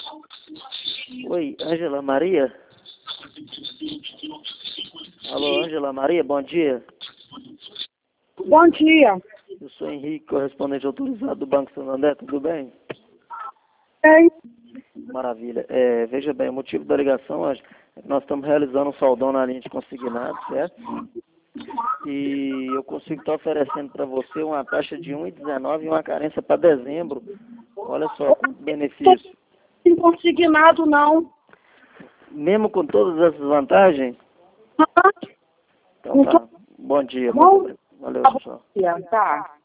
Oi, Ângela Maria? Alô, Ângela Maria, bom dia. Bom dia. Eu sou Henrique, correspondente autorizado do Banco Santander, tudo bem? Ei, Maravilha. Veja bem, o motivo da ligação hoje é que nós estamos realizando um saldão na linha de consignado, certo? E eu consigo estar oferecendo para você uma taxa de 1,19 e uma carência para dezembro. Olha só, quanto benefício. não consignado não. Mesmo com todas essas vantagens? Ah, Então tá. Bom dia. Bom, Valeu, tá bom pessoal. dia, tá.